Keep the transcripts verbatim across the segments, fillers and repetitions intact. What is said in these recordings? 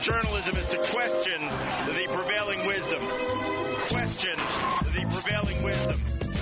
journalism is to question the prevailing wisdom. Question the prevailing wisdom.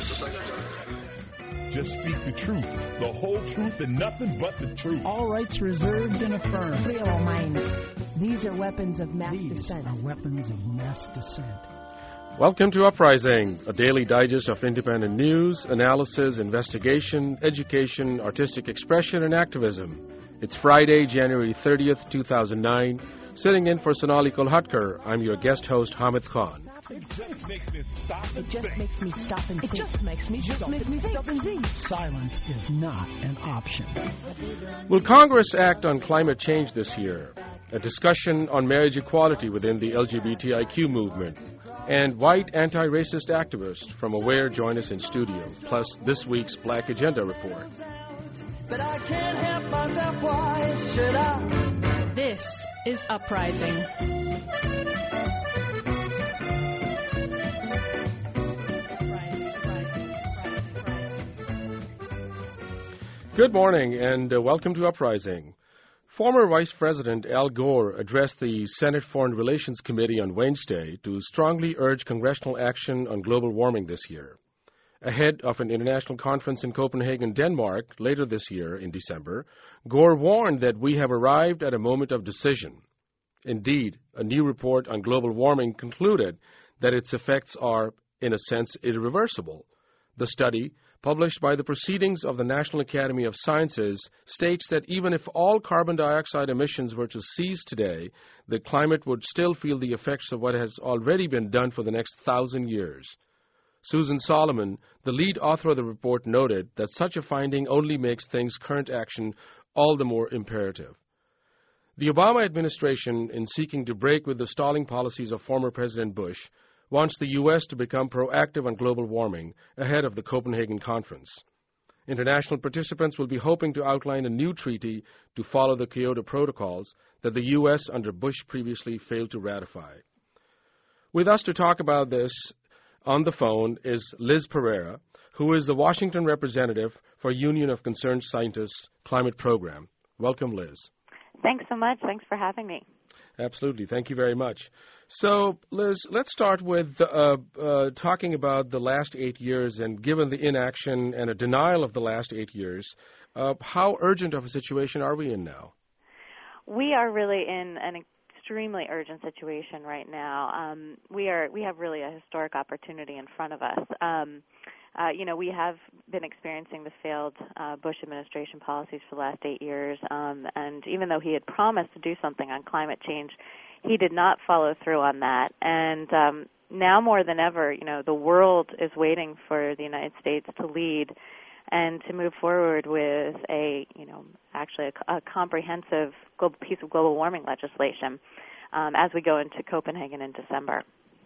Just speak the truth, the whole truth, and nothing but the truth. All rights reserved and affirmed. Free your mind. These are weapons of mass These dissent. are weapons of mass dissent. Welcome to Uprising, a daily digest of independent news, analysis, investigation, education, artistic expression, and activism. It's Friday, January thirtieth, two thousand nine. Sitting in for Sonali Kolhatkar, I'm your guest host, Hamid Khan. It just makes me stop and It just think. makes me stop and It think. just makes me just stop makes and me stop and think. Silence is not an option. Will Congress act on climate change this year? A discussion on marriage equality within the L G B T I Q movement. And white anti-racist activists from AWARE join us in studio, plus this week's Black Agenda Report. But I can't help myself, why should I? This is Uprising. Good morning and uh, welcome to Uprising. Former Vice President Al Gore addressed the Senate Foreign Relations Committee on Wednesday to strongly urge congressional action on global warming this year. Ahead of an international conference in Copenhagen, Denmark, later this year in December, Gore warned that we have arrived at a moment of decision. Indeed, a new report on global warming concluded that its effects are, in a sense, irreversible. The study, published by the Proceedings of the National Academy of Sciences, states that even if all carbon dioxide emissions were to cease today, the climate would still feel the effects of what has already been done for the next thousand years. Susan Solomon, the lead author of the report, noted that such a finding only makes things current action all the more imperative. The Obama administration, in seeking to break with the stalling policies of former President Bush, wants the U S to become proactive on global warming ahead of the Copenhagen Conference. International participants will be hoping to outline a new treaty to follow the Kyoto Protocols that the U S under Bush previously failed to ratify. With us to talk about this on the phone is Liz Pereira, who is the Washington representative for Union of Concerned Scientists Climate Program. Welcome, Liz. Thanks so much. Thanks for having me. Absolutely. Thank you very much. So, Liz, let's start with uh, uh, talking about the last eight years, and given the inaction and a denial of the last eight years, uh, how urgent of a situation are we in now? We are really in an extremely urgent situation right now. Um, we are we have really a historic opportunity in front of us. Um, uh, you know, we have been experiencing the failed uh, Bush administration policies for the last eight years, um, and even though he had promised to do something on climate change, he did not follow through on that. And um, now more than ever, you know, the world is waiting for the United States to lead and to move forward with a, you know, actually a, a comprehensive global piece of global warming legislation um, as we go into Copenhagen in December.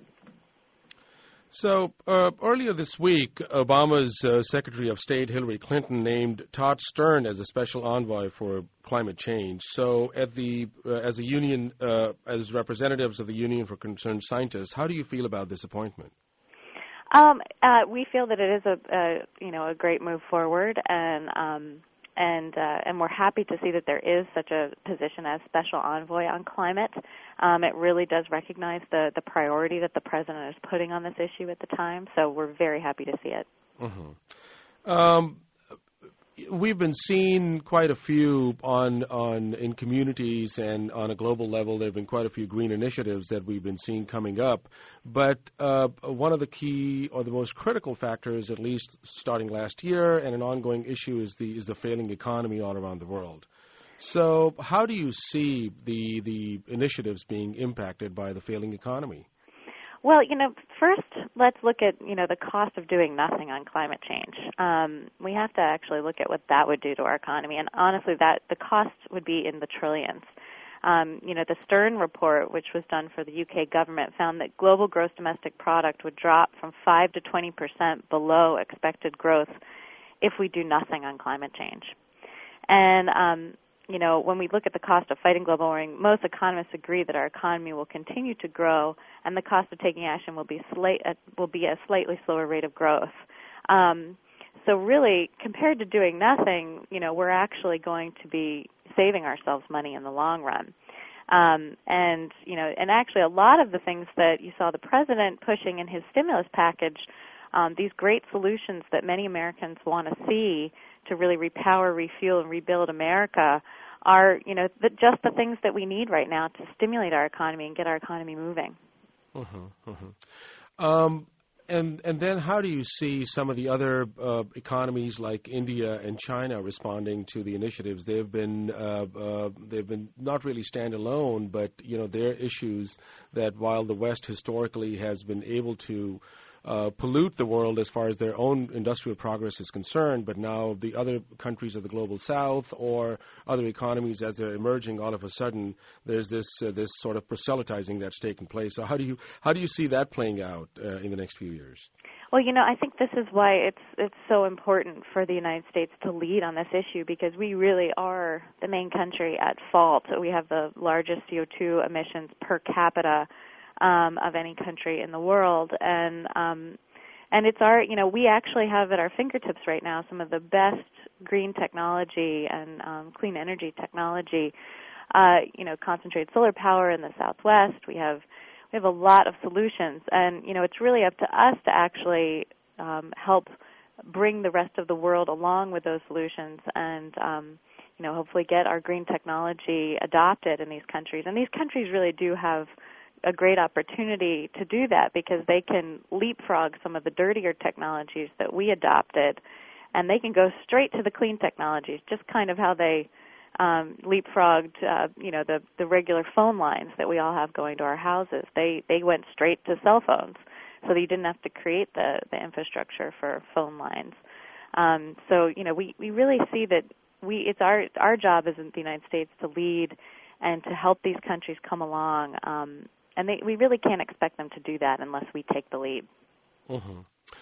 So uh, earlier this week, Obama's uh, Secretary of State Hillary Clinton named Todd Stern as a special envoy for climate change. So, at the uh, as a union, uh, as representatives of the Union for Concerned Scientists, how do you feel about this appointment? Um, uh, we feel that it is a, a you know a great move forward, and um, and uh, and we're happy to see that there is such a position as special envoy on climate. Um, it really does recognize the, the priority that the president is putting on this issue at the time, so we're very happy to see it. Mm-hmm. Um, we've been seeing quite a few on on in communities and on a global level. There have been quite a few green initiatives that we've been seeing coming up. But uh, one of the key or the most critical factors, at least starting last year, and an ongoing issue is the is the failing economy all around the world. So how do you see the the initiatives being impacted by the failing economy? Well, you know, first let's look at, you know, the cost of doing nothing on climate change. Um, we have to actually look at what that would do to our economy, and honestly, that the cost would be in the trillions. Um, you know, the Stern report, which was done for the U K government, found that global gross domestic product would drop from five to twenty percent below expected growth if we do nothing on climate change. And um, you know, when we look at the cost of fighting global warming, most economists agree that our economy will continue to grow, and the cost of taking action will be slight, uh, will be a slightly slower rate of growth. Um, so really, compared to doing nothing, you know, we're actually going to be saving ourselves money in the long run. Um, and, you know, and actually a lot of the things that you saw the president pushing in his stimulus package, um, these great solutions that many Americans want to see to really repower, refuel, and rebuild America are, you know, the, just the things that we need right now to stimulate our economy and get our economy moving. Mm-hmm, mm-hmm. Um, and and then how do you see some of the other uh, economies like India and China responding to the initiatives? They've been uh, uh, they've been not really standalone, but you know their issues that while the West historically has been able to Uh, pollute the world as far as their own industrial progress is concerned, but now the other countries of the global south or other economies, as they're emerging, all of a sudden there's this uh, this sort of proselytizing that's taken place. So how do you how do you see that playing out uh, in the next few years? Well, you know, I think this is why it's it's so important for the United States to lead on this issue, because we really are the main country at fault. We have the largest C O two emissions per capita Um, of any country in the world, and um, and it's our, you know, we actually have at our fingertips right now some of the best green technology and um, clean energy technology. Uh, you know, concentrated solar power in the Southwest. We have we have a lot of solutions, and you know, it's really up to us to actually um, help bring the rest of the world along with those solutions, and um, you know, hopefully get our green technology adopted in these countries. And these countries really do have a great opportunity to do that, because they can leapfrog some of the dirtier technologies that we adopted, and they can go straight to the clean technologies, just kind of how they um, leapfrogged, uh, you know, the, the regular phone lines that we all have going to our houses. They they went straight to cell phones, so that you didn't have to create the, the infrastructure for phone lines. Um, so, you know, we, we really see that we it's our our job as in the United States to lead and to help these countries come along. Um, And they, we really can't expect them to do that unless we take the lead. Mm-hmm.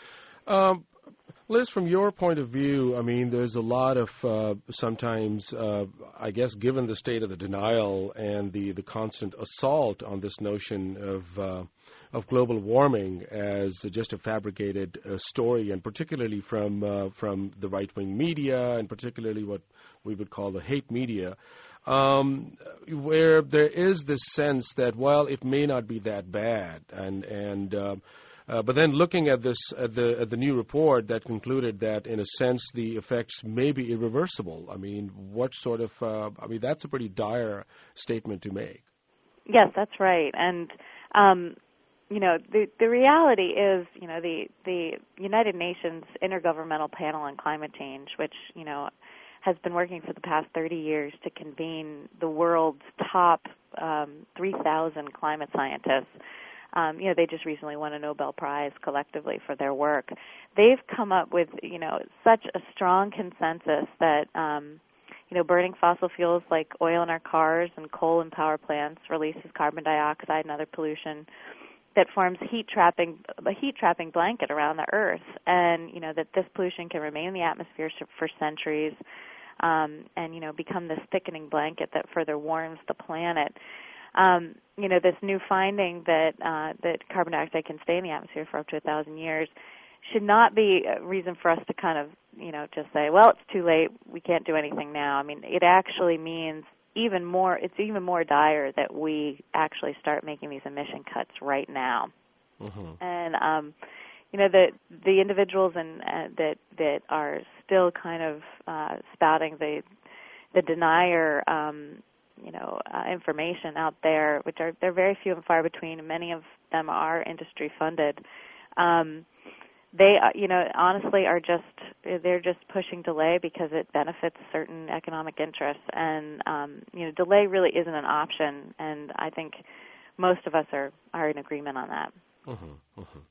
Um, Liz, from your point of view, I mean, there's a lot of uh, sometimes, uh, I guess, given the state of the denial and the, the constant assault on this notion of uh, of global warming as just a fabricated uh, story, and particularly from uh, from the right-wing media, and particularly what we would call the hate media, Um, where there is this sense that, well, it may not be that bad, and and uh, uh, but then looking at this at the at the new report that concluded that, in a sense, the effects may be irreversible. I mean, what sort of? Uh, I mean, that's a pretty dire statement to make. Yes, that's right, and um, you know, the the reality is, you know, the the United Nations Intergovernmental Panel on Climate Change, which, you know, has been working for the past thirty years to convene the world's top um, three thousand climate scientists. Um, you know, they just recently won a Nobel Prize collectively for their work. They've come up with, you know, such a strong consensus that, um, you know, burning fossil fuels like oil in our cars and coal in power plants releases carbon dioxide and other pollution that forms heat trapping, a heat trapping blanket around the Earth, and you know that this pollution can remain in the atmosphere for centuries. Um, and, you know, become this thickening blanket that further warms the planet. Um, you know, this new finding that uh, that carbon dioxide can stay in the atmosphere for up to a thousand years should not be a reason for us to kind of, you know, just say, well, it's too late, we can't do anything now. I mean, it actually means even more, it's even more dire that we actually start making these emission cuts right now. Mm-hmm. And, um, you know, the the individuals and uh, that that are still kind of uh, spouting the the denier, um, you know, uh, information out there, which are they're very few and far between. Many of them are industry funded. Um, they, uh, you know, honestly are just they're just pushing delay because it benefits certain economic interests, and um, you know, delay really isn't an option. And I think most of us are are in agreement on that. Mm-hmm, mm-hmm.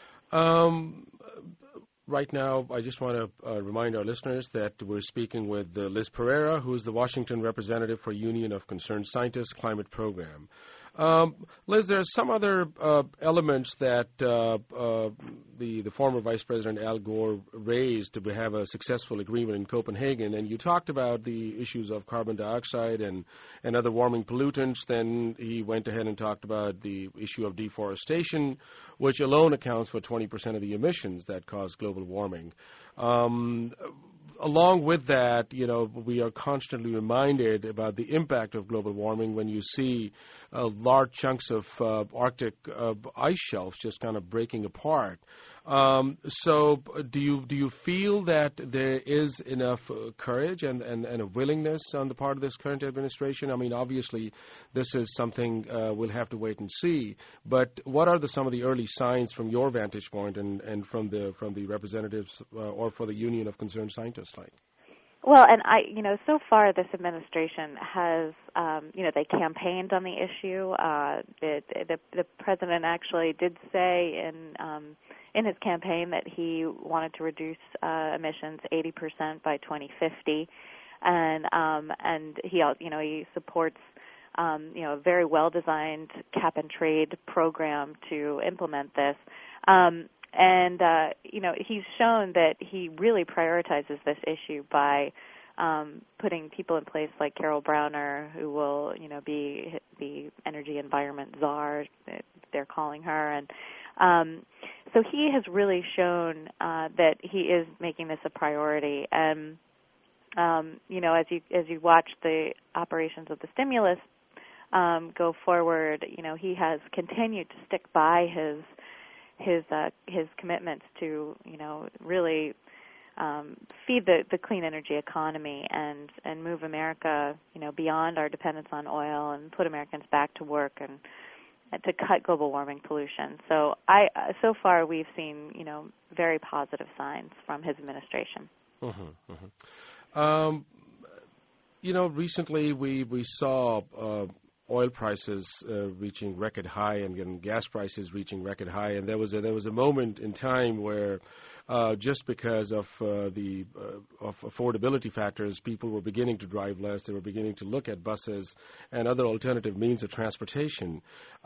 Um, right now, I just want to uh, remind our listeners that we're speaking with uh, Liz Pereira, who is the Washington representative for Union of Concerned Scientists Climate Program. Um, Liz, there are some other uh, elements that uh, uh, the, the former Vice President Al Gore raised to have a successful agreement in Copenhagen, and you talked about the issues of carbon dioxide and, and other warming pollutants. Then he went ahead and talked about the issue of deforestation, which alone accounts for twenty percent of the emissions that cause global warming. Um, along with that, you know, we are constantly reminded about the impact of global warming when you see uh, large chunks of uh, Arctic uh, ice shelves just kind of breaking apart. Um, so do you do you feel that there is enough uh, courage and, and, and a willingness on the part of this current administration? I mean, obviously, this is something uh, we'll have to wait and see. But what are the, some of the early signs from your vantage point and, and from the from the representatives uh, or for the Union of Concerned Scientists like? Well, and I, you know, so far this administration has, um, you know, they campaigned on the issue. Uh, the, the the president actually did say in um, in his campaign that he wanted to reduce uh, emissions eighty percent by twenty fifty, and um, and he, you know, he supports, um, you know, a very well-designed cap-and-trade program to implement this. Um, And, uh, you know, he's shown that he really prioritizes this issue by um, putting people in place like Carol Browner, who will, you know, be the energy environment czar, they're calling her. And um, so he has really shown uh, that he is making this a priority. And, um, you know, as you as you watch the operations of the stimulus um, go forward, you know, he has continued to stick by his his uh, his commitments to, you know, really um, feed the, the clean energy economy and, and move America, you know, beyond our dependence on oil and put Americans back to work and, and to cut global warming pollution. So I uh, so far we've seen, you know, very positive signs from his administration. Mm-hmm, mm-hmm. Um, you know, recently we we saw Uh, oil prices uh, reaching record high and again, gas prices reaching record high, and there was a, there was a moment in time where uh, just because of uh, the uh, of affordability factors, people were beginning to drive less. They were beginning to look at buses and other alternative means of transportation.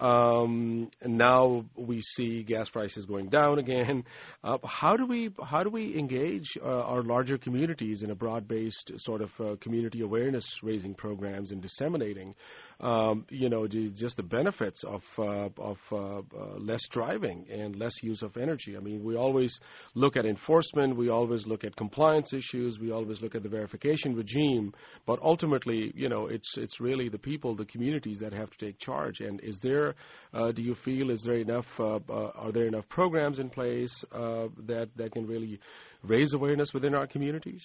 Um, and now we see gas prices going down again. Uh, how do we how do we engage uh, our larger communities in a broad-based sort of uh, community awareness raising programs and disseminating, um, you know, just the benefits of uh, of uh, uh, less driving and less use of energy? I mean, we always look at enforcement, we always look at compliance issues, we always look at the verification regime, but ultimately, you know, it's it's really the people, the communities that have to take charge. And is there, uh, do you feel, is there enough, uh, uh, are there enough programs in place uh, that, that can really raise awareness within our communities?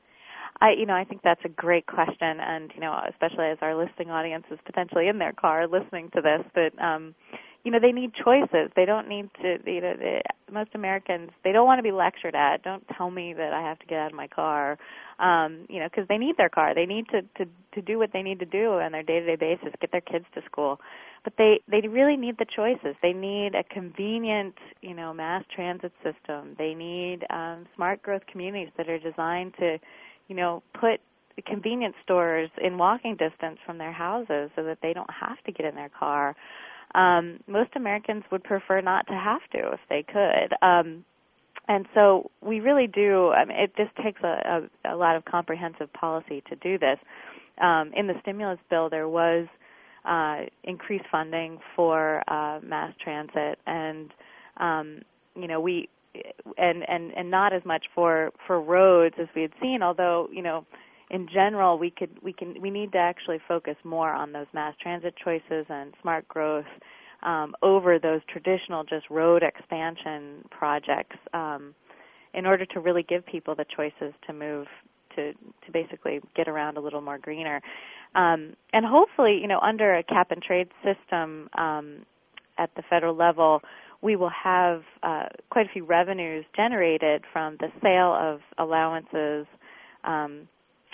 I, you know, I think that's a great question, and, you know, especially as our listening audience is potentially in their car listening to this, but, um, you know, they need choices. They don't need to, you know, they, most Americans, they don't want to be lectured at. Don't tell me that I have to get out of my car, um, you know, because they need their car. They need to, to, to do what they need to do on their day-to-day basis, get their kids to school. But they, they really need the choices. They need a convenient, you know, mass transit system. They need um, smart growth communities that are designed to, you know, put convenience stores in walking distance from their houses so that they don't have to get in their car. Um, most Americans would prefer not to have to if they could. Um, and so we really do, I mean, it just takes a, a, a lot of comprehensive policy to do this. Um, in the stimulus bill, there was uh, increased funding for uh, mass transit, and, um, you know, we, and, and, and not as much for, for roads as we had seen, although, you know, in general, we could we can we need to actually focus more on those mass transit choices and smart growth um, over those traditional just road expansion projects um, in order to really give people the choices to move to to basically get around a little more greener. Um, and hopefully, you know, under a cap and trade system um, at the federal level, we will have uh, quite a few revenues generated from the sale of allowances. Um,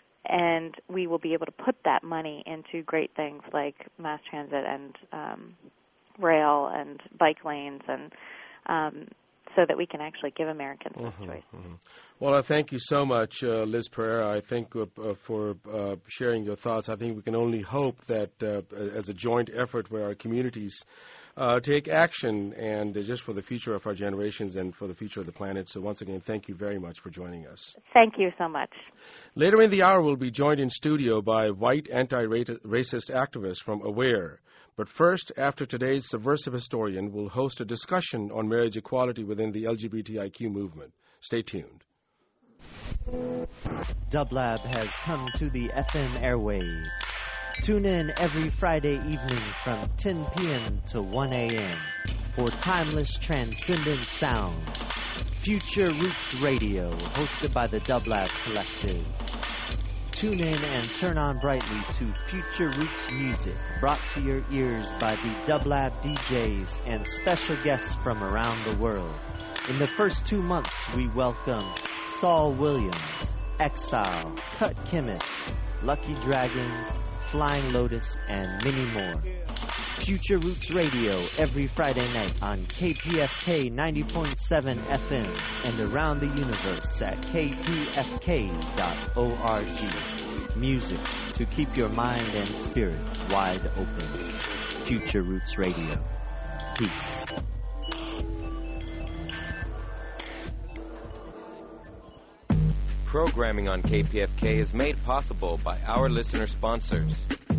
And we will be able to put that money into great things like mass transit and um, rail and bike lanes, and um, so that we can actually give Americans this mm-hmm, choice. Mm-hmm. Well, I thank you so much, uh, Liz Pereira. I think uh, uh, for uh, sharing your thoughts. I think we can only hope that uh, as a joint effort where our communities uh, take action, and uh, just for the future of our generations and for the future of the planet. So once again, thank you very much for joining us. Thank you so much. Later in the hour, we'll be joined in studio by white anti-racist activists from AWARE. But first, after today's Subversive Historian, we'll host a discussion on marriage equality within the L G B T I Q movement. Stay tuned. Dublab has come to the F M airwaves. Tune in every Friday evening from ten p.m. to one a.m. for timeless transcendent sounds. Future Roots Radio, hosted by the Dublab Collective. Tune in and turn on brightly to Future Roots music, brought to your ears by the Dublab D Js and special guests from around the world. In the first two months, we welcome Saul Williams, Exile, Cut Chemist, Lucky Dragons, Flying Lotus, and many more. Future Roots Radio every Friday night on K P F K ninety point seven F M and around the universe at k p f k dot org. Music to keep your mind and spirit wide open. Future Roots Radio. Peace. Programming on K P F K is made possible by our listener sponsors.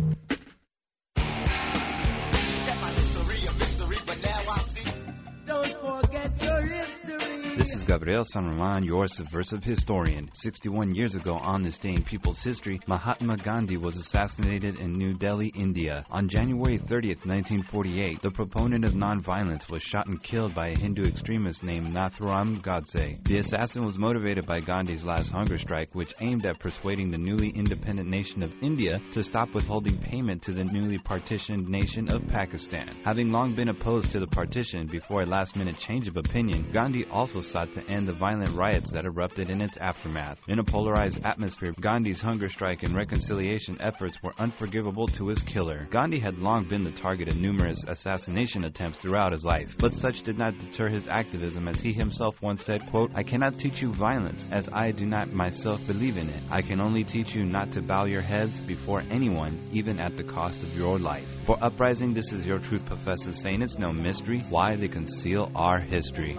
This is Gabriel San Roman, your subversive historian. sixty-one years ago on this day in people's history, Mahatma Gandhi was assassinated in New Delhi, India. On January thirtieth, nineteen forty-eight, the proponent of nonviolence was shot and killed by a Hindu extremist named Nathuram Godse. The assassin was motivated by Gandhi's last hunger strike, which aimed at persuading the newly independent nation of India to stop withholding payment to the newly partitioned nation of Pakistan. Having long been opposed to the partition before a last-minute change of opinion, Gandhi also sought to end the violent riots that erupted in its aftermath. In a polarized atmosphere, Gandhi's hunger strike and reconciliation efforts were unforgivable to his killer. Gandhi had long been the target of numerous assassination attempts throughout his life, but such did not deter his activism, as he himself once said, quote, "I cannot teach you violence, as I do not myself believe in it. I can only teach you not to bow your heads before anyone, even at the cost of your life." For Uprising, this is your truth professor saying it's no mystery why they conceal our history.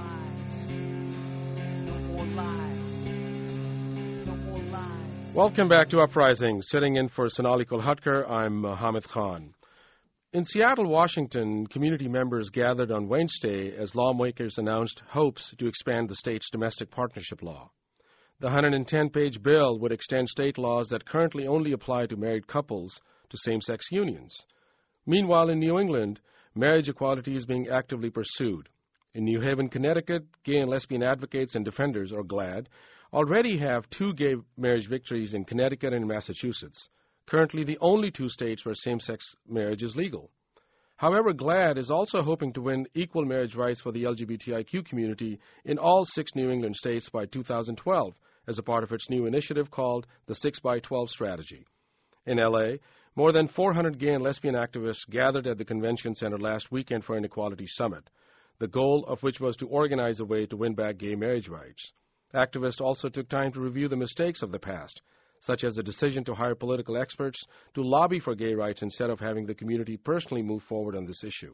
Welcome back to Uprising. Sitting in for Sonali Kolhatkar, I'm uh, Hamid Khan. In Seattle, Washington, community members gathered on Wednesday as lawmakers announced hopes to expand the state's domestic partnership law. The one hundred ten page bill would extend state laws that currently only apply to married couples to same-sex unions. Meanwhile, in New England, marriage equality is being actively pursued. In New Haven, Connecticut, gay and lesbian advocates and defenders, or GLAAD, already have two gay marriage victories in Connecticut and Massachusetts, currently the only two states where same-sex marriage is legal. However, GLAAD is also hoping to win equal marriage rights for the L G B T I Q community in all six New England states by two thousand twelve as a part of its new initiative called the six by twelve Strategy. In L A, more than four hundred gay and lesbian activists gathered at the convention center last weekend for an equality summit, the goal of which was to organize a way to win back gay marriage rights. Activists also took time to review the mistakes of the past, such as the decision to hire political experts to lobby for gay rights instead of having the community personally move forward on this issue.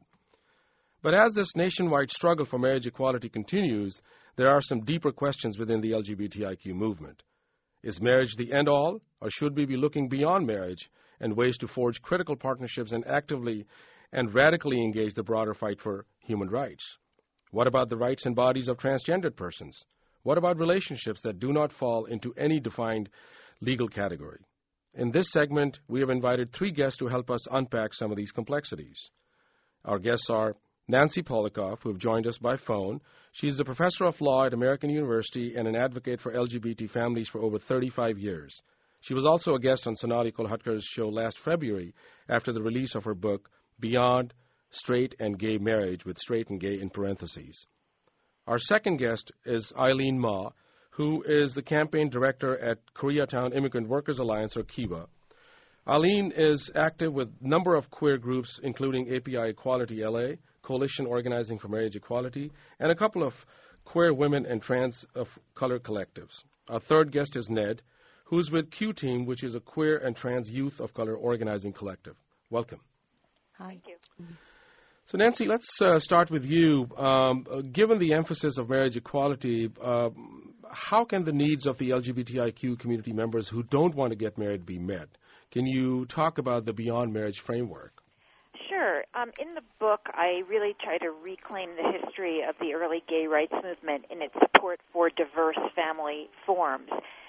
But as this nationwide struggle for marriage equality continues, there are some deeper questions within the L G B T I Q movement. Is marriage the end-all, or should we be looking beyond marriage and ways to forge critical partnerships and actively and radically engage the broader fight for human rights? What about the rights and bodies of transgendered persons? What about relationships that do not fall into any defined legal category? In this segment, we have invited three guests to help us unpack some of these complexities. Our guests are Nancy Polikoff, who have joined us by phone. She is a professor of law at American University and an advocate for L G B T families for over thirty-five years. She was also a guest on Sonali Kolhatkar's show last February after the release of her book, Beyond Straight and Gay Marriage, with straight and gay in parentheses. Our second guest is Eileen Ma, who is the campaign director at Koreatown Immigrant Workers Alliance, or KIWA. Eileen is active with a number of queer groups, including A P I Equality L A, Coalition Organizing for Marriage Equality, and a couple of queer women and trans of color collectives. Our third guest is Ned, who's with Q Team, which is a queer and trans youth of color organizing collective. Welcome. Hi. Thank you. So, Nancy, let's uh, start with you. Um, uh, given the emphasis of marriage equality, uh, how can the needs of the L G B T I Q community members who don't want to get married be met? Can you talk about the Beyond Marriage framework? Sure. Um, in the book, I really try to reclaim the history of the early gay rights movement in its support for diverse family forms.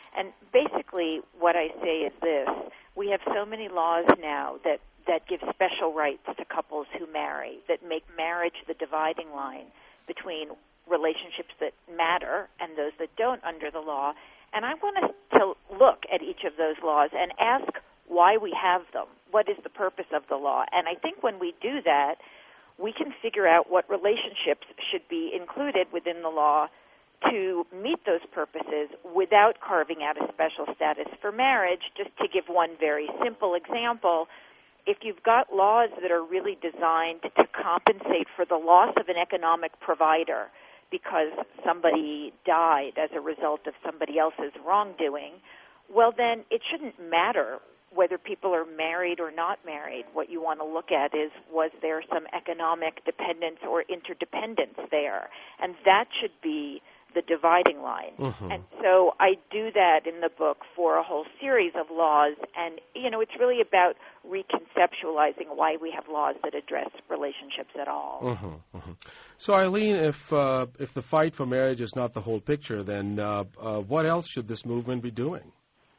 And basically what I say is this. We have so many laws now that, that give special rights to couples who marry, that make marriage the dividing line between relationships that matter and those that don't under the law. And I want us to look at each of those laws and ask why we have them. What is the purpose of the law? And I think when we do that, we can figure out what relationships should be included within the law to meet those purposes without carving out a special status for marriage. Just to give one very simple example, if you've got laws that are really designed to compensate for the loss of an economic provider because somebody died as a result of somebody else's wrongdoing, well then it shouldn't matter whether people are married or not married. What you want to look at is, was there some economic dependence or interdependence there? And that should be the dividing line. Mm-hmm. And so I do that in the book for a whole series of laws. And, you know, it's really about reconceptualizing why we have laws that address relationships at all. Mm-hmm. Mm-hmm. So, Eileen, if uh, if the fight for marriage is not the whole picture, then uh, uh, what else should this movement be doing?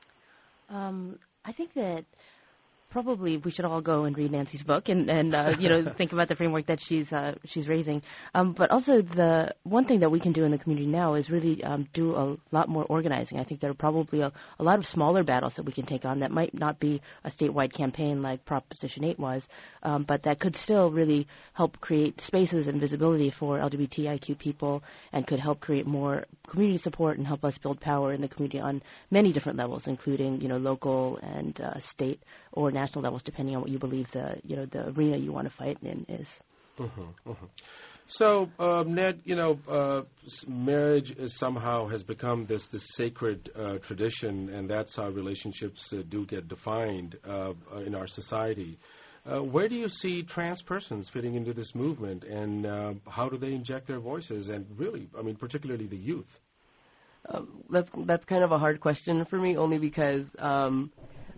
Um, I think that probably we should all go and read Nancy's book and, and uh, you know, think about the framework that she's uh, she's raising. Um, but also the one thing that we can do in the community now is really um, do a lot more organizing. I think there are probably a, a lot of smaller battles that we can take on that might not be a statewide campaign like Proposition eight was, um, but that could still really help create spaces and visibility for L G B T I Q people and could help create more community support and help us build power in the community on many different levels, including, you know, local and uh, state or national levels, depending on what you believe the, you know, the arena you want to fight in is. Mm-hmm, mm-hmm. So, um, Ned, you know, uh, marriage is somehow has become this this sacred uh, tradition, and that's how relationships uh, do get defined uh, in our society. Uh, where do you see trans persons fitting into this movement, and uh, how do they inject their voices, and really, I mean, particularly the youth? Um, that's that's kind of a hard question for me, only because um,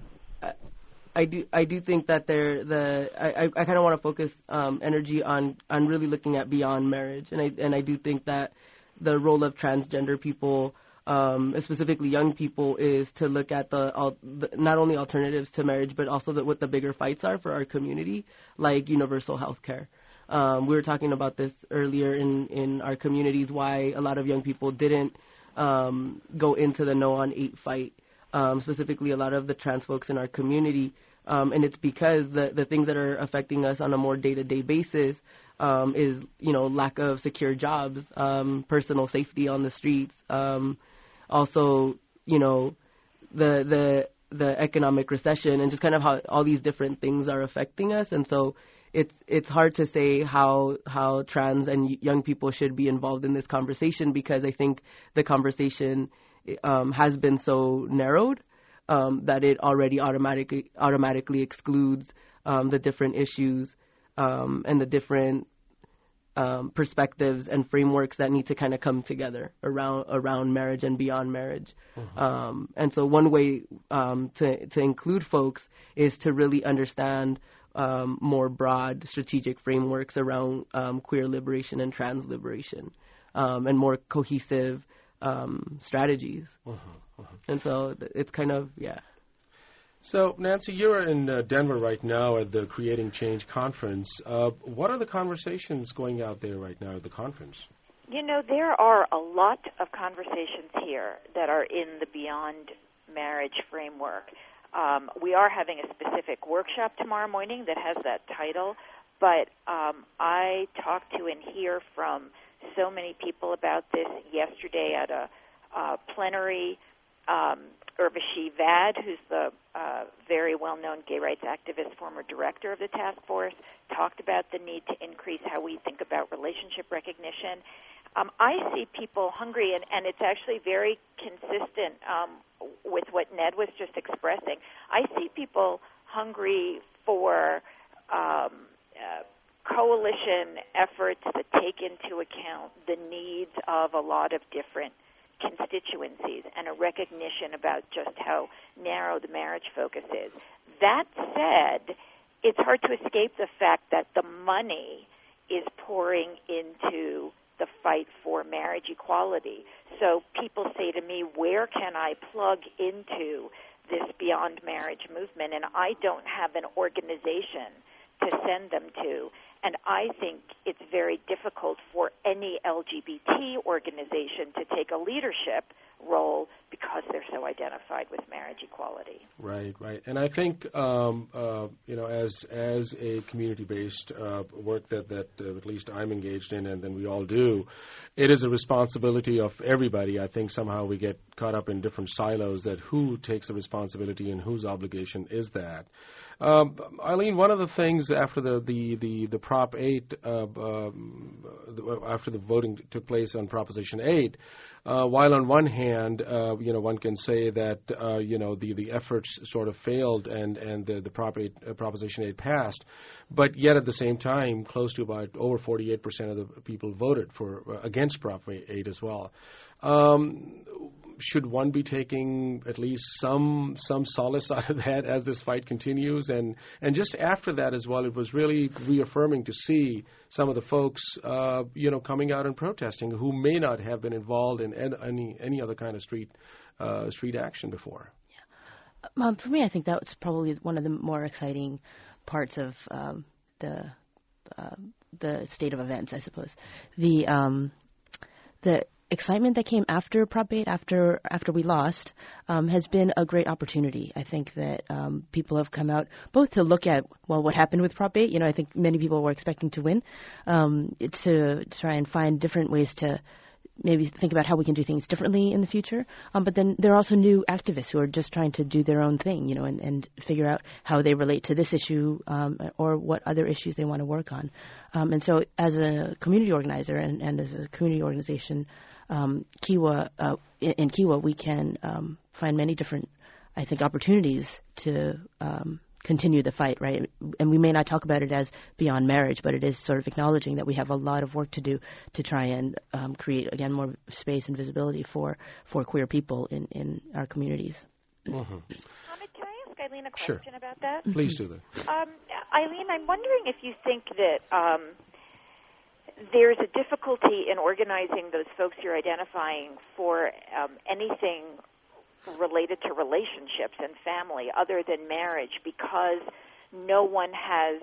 I, I do I do think that they're the I, I kind of want to focus um, energy on, on really looking at beyond marriage, and I and I do think that the role of transgender people, um, specifically young people, is to look at the, al- the not only alternatives to marriage, but also the, what the bigger fights are for our community, like universal health care. Um, we were talking about this earlier in, in our communities, why a lot of young people didn't um, go into the No on eight fight, um, specifically a lot of the trans folks in our community. Um, and it's because the, the things that are affecting us on a more day-to-day basis um, is, you know, lack of secure jobs, um, personal safety on the streets, um, also, you know, the the the economic recession and just kind of how all these different things are affecting us. And so it's it's hard to say how how trans and young people should be involved in this conversation, because I think the conversation um, has been so narrowed um, that it already automatically automatically excludes um, the different issues um, and the different um, perspectives and frameworks that need to kind of come together around around marriage and beyond marriage. Mm-hmm. Um, and so one way um, to to include folks is to really understand Um, more broad strategic frameworks around um, queer liberation and trans liberation, um, and more cohesive um, strategies. Uh-huh, uh-huh. And so it's kind of, yeah. So, Nancy, you're in uh, Denver right now at the Creating Change conference. Uh, what are the conversations going out there right now at the conference? You know, there are a lot of conversations here that are in the Beyond Marriage framework. Um, we are having a specific workshop tomorrow morning that has that title, but um, I talked to and hear from so many people about this yesterday at a uh, plenary. Um, Urvashi Vad, who's the uh, very well-known gay rights activist, former director of the task force, talked about the need to increase how we think about relationship recognition. Um, I see people hungry, and, and it's actually very consistent um, with what Ned was just expressing. I see people hungry for um, uh, coalition efforts that take into account the needs of a lot of different constituencies and a recognition about just how narrow the marriage focus is. That said, it's hard to escape the fact that the money is pouring into the fight for marriage equality. so people say to me, where can I plug into this Beyond Marriage movement? And I don't have an organization to send them to. And I think it's very difficult for any L G B T organization to take a leadership role because they're so identified with marriage equality. Right, right. And I think, um, uh, you know, as as a community-based uh, work that, that uh, at least I'm engaged in, and then we all do, it is a responsibility of everybody. I think somehow we get caught up in different silos that who takes the responsibility and whose obligation is that. Um, Eileen, one of the things after the, the, the, the Prop eight, uh, um, after the voting took place on Proposition eight, uh, while on one hand, uh, you know, one can say that, uh, you know, the, the efforts sort of failed and, and the, the Prop eight, uh, Proposition eight passed, but yet at the same time, close to about over forty-eight percent of the people voted for uh, against Prop eight as well. Um, should one be taking at least some some solace out of that as this fight continues? And and just after that as well, it was really reaffirming to see some of the folks, uh, you know, coming out and protesting who may not have been involved in any any other kind of street uh, street action before. Yeah. Um, for me, I think that was probably one of the more exciting parts of um, the uh, the state of events, I suppose. The um, the excitement that came after Prop eight, after after we lost, um, has been a great opportunity. I think that um, people have come out both to look at, well, what happened with Prop eight. You know, I think many people were expecting to win, um, to try and find different ways to maybe think about how we can do things differently in the future. Um, but then there are also new activists who are just trying to do their own thing, you know, and, and figure out how they relate to this issue um, or what other issues they want to work on. Um, and so as a community organizer and, and as a community organization, Um, Kiwa, uh, in, in Kiwa, we can um, find many different, I think, opportunities to um, continue the fight, right? And we may not talk about it as beyond marriage, but it is sort of acknowledging that we have a lot of work to do to try and um, create, again, more space and visibility for, for queer people in, in our communities. Mm-hmm. Hamid, can I ask Eileen a Sure. question about that? Please do that. Um, Eileen, I'm wondering if you think that um, there's a difficulty in organizing those folks you're identifying for um, anything related to relationships and family other than marriage because no one has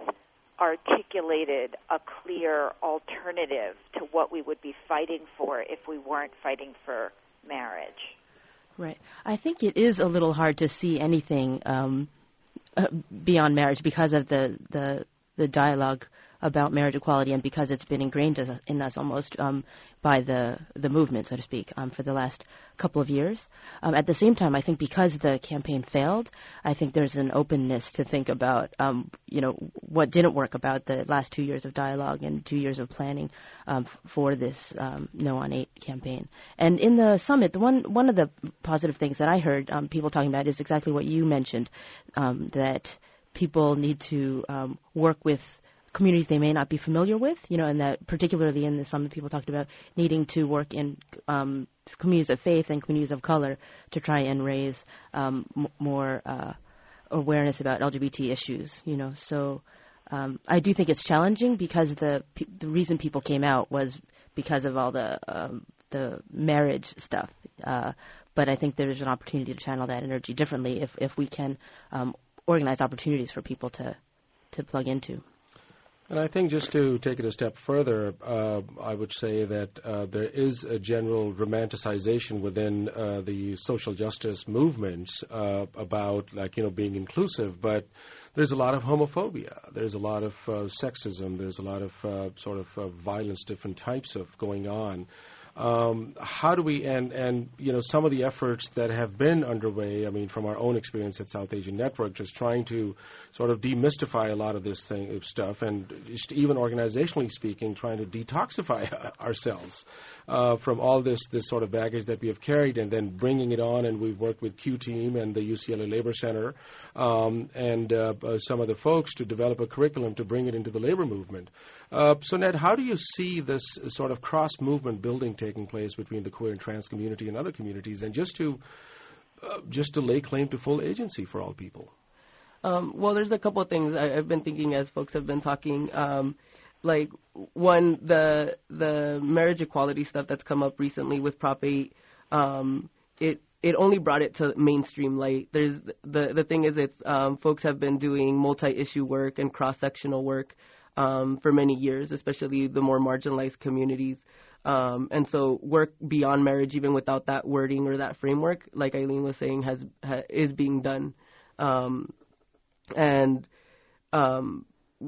articulated a clear alternative to what we would be fighting for if we weren't fighting for marriage. Right. I think it is a little hard to see anything um, uh, beyond marriage because of the, the, the dialogue about marriage equality and because it's been ingrained as, in us almost um, by the the movement, so to speak, um, for the last couple of years. Um, at the same time, I think because the campaign failed, I think there's an openness to think about, um, you know, what didn't work about the last two years of dialogue and two years of planning um, f- for this um, No on eight campaign. And in the summit, the one one of the positive things that I heard um, people talking about is exactly what you mentioned, um, that people need to um, work with communities they may not be familiar with, you know, and that particularly in the summit people talked about needing to work in um, communities of faith and communities of color to try and raise um, m- more uh, awareness about L G B T issues, you know. So um, I do think it's challenging because the pe- the reason people came out was because of all the um, the marriage stuff. Uh, but I think there's an opportunity to channel that energy differently if, if we can um, organize opportunities for people to, to plug into. And I think just to take it a step further, uh, I would say that uh, there is a general romanticization within uh, the social justice movements uh, about, like, you know, being inclusive, but there's a lot of homophobia. There's a lot of uh, sexism. There's a lot of uh, sort of uh, violence, different types of going on. Um, how do we, and, and, you know, some of the efforts that have been underway, I mean, from our own experience at South Asian Network, just trying to sort of demystify a lot of this thing, stuff, and just even organizationally speaking, trying to detoxify ourselves uh, from all this, this sort of baggage that we have carried, and then bringing it on, and we've worked with Q-Team and the U C L A Labor Center um, and uh, uh, some other folks to develop a curriculum to bring it into the labor movement. Uh, so, Ned, how do you see this sort of cross-movement building taking place between the queer and trans community and other communities, and just to uh, just to lay claim to full agency for all people? Um, well, there's a couple of things I, I've been thinking as folks have been talking. Um, like, one, the the marriage equality stuff that's come up recently with Prop eight. um, it it only brought it to mainstream light. There's the the thing is, it's um, folks have been doing multi-issue work and cross-sectional work um, for many years, especially the more marginalized communities. Um, and so work beyond marriage, even without that wording or that framework, like Eileen was saying, has ha, is being done. Um, and um,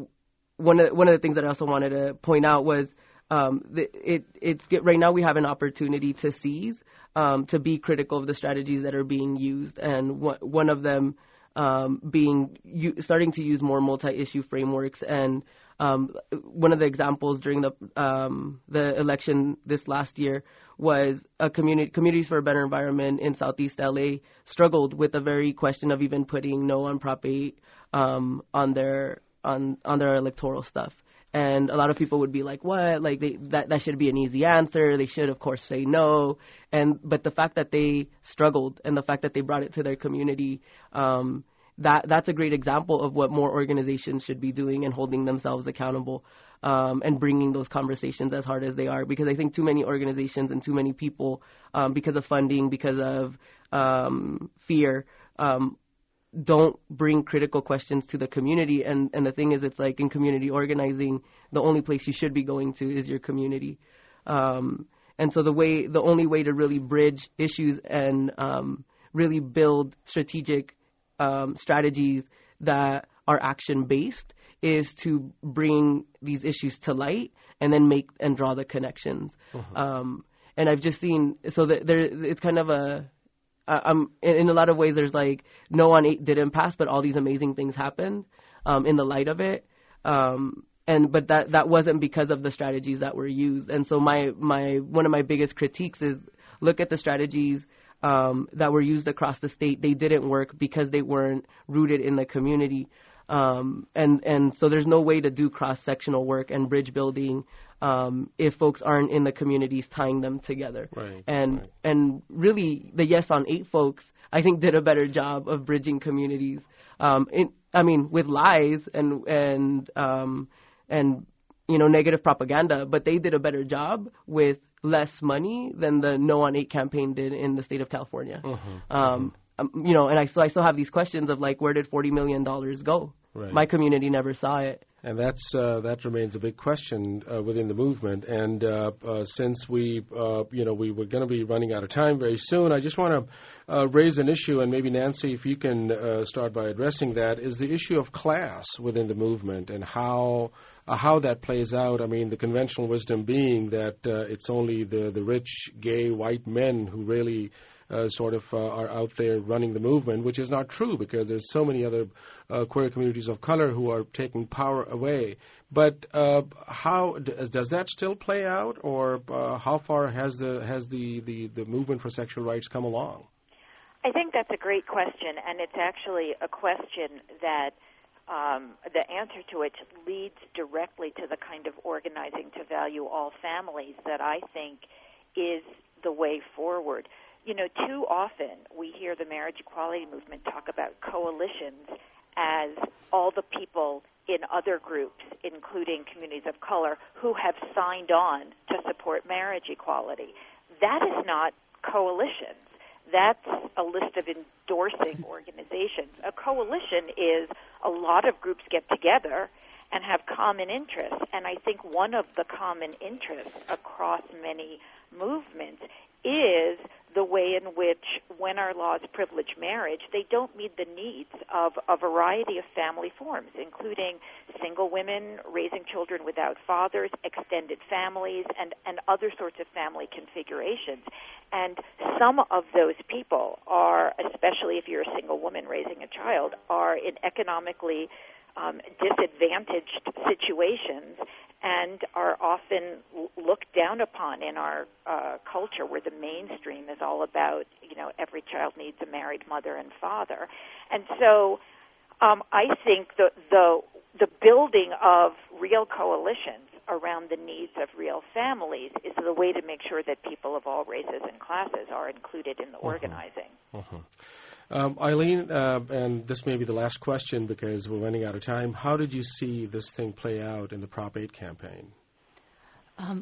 one of one of the things that I also wanted to point out was um, the, it it's right now we have an opportunity to seize, um, to be critical of the strategies that are being used, and one one of them um, being u- starting to use more multi-issue frameworks. And Um, one of the examples during the um, the election this last year was a community Communities for a Better Environment in Southeast L A struggled with the very question of even putting no on Prop eight um, on their on on their electoral stuff. And a lot of people would be like, "What? Like they, that that should be an easy answer. They should, of course, say no." And but the fact that they struggled and the fact that they brought it to their community. Um, That that's a great example of what more organizations should be doing and holding themselves accountable um, and bringing those conversations as hard as they are. Because I think too many organizations and too many people, um, because of funding, because of um, fear, um, don't bring critical questions to the community. And, and the thing is, it's like in community organizing, the only place you should be going to is your community. Um, and so the way, the only way to really bridge issues and um, really build strategic Um, strategies that are action-based is to bring these issues to light and then make and draw the connections. Uh-huh. Um, and I've just seen, so that there, it's kind of a, uh, um, in, in a lot of ways, there's like, no on eight didn't pass, but all these amazing things happened um, in the light of it. Um, and but that that wasn't because of the strategies that were used. And so my my one of my biggest critiques is look at the strategies Um, that were used across the state. They didn't work because they weren't rooted in the community. Um, and, and so there's no way to do cross-sectional work and bridge building um, if folks aren't in the communities tying them together. Right, and right. and really, the Yes on eight folks, I think, did a better job of bridging communities. Um, in, I mean, with lies and and um, and you know negative propaganda, but they did a better job with less money than the No on eight campaign did in the state of California. Uh-huh. Um, um, you know, and I so I still have these questions of like, where did forty million dollars go? Right. My community never saw it. And that's uh, that remains a big question uh, within the movement. And uh, uh, since we, uh, you know, we were going to be running out of time very soon, I just want to uh, raise an issue, and maybe Nancy, if you can uh, start by addressing that, is the issue of class within the movement and how uh, how that plays out. I mean, the conventional wisdom being that uh, it's only the the rich, gay, white men who really Uh, sort of uh, are out there running the movement, which is not true because there's so many other uh, queer communities of color who are taking power away. But uh, how does, does that still play out, or uh, how far has the has the, the, the movement for sexual rights come along? I think that's a great question, and it's actually a question that um, the answer to it leads directly to the kind of organizing to value all families that I think is the way forward. You know, too often we hear the marriage equality movement talk about coalitions as all the people in other groups, including communities of color, who have signed on to support marriage equality. That is not coalitions. That's a list of endorsing organizations. A coalition is a lot of groups get together and have common interests. And I think one of the common interests across many movements is the way in which, when our laws privilege marriage, they don't meet the needs of a variety of family forms, including single women raising children without fathers, extended families, and, and other sorts of family configurations. And some of those people are, especially if you're a single woman raising a child, are in economically um, disadvantaged situations and are often looked down upon in our uh, culture, where the mainstream is all about, you know, every child needs a married mother and father. And so um, I think the, the the building of real coalitions around the needs of real families is the way to make sure that people of all races and classes are included in the uh-huh. organizing. Uh-huh. Um, Eileen, uh, and this may be the last question because we're running out of time, how did you see this thing play out in the Prop eight campaign? Um,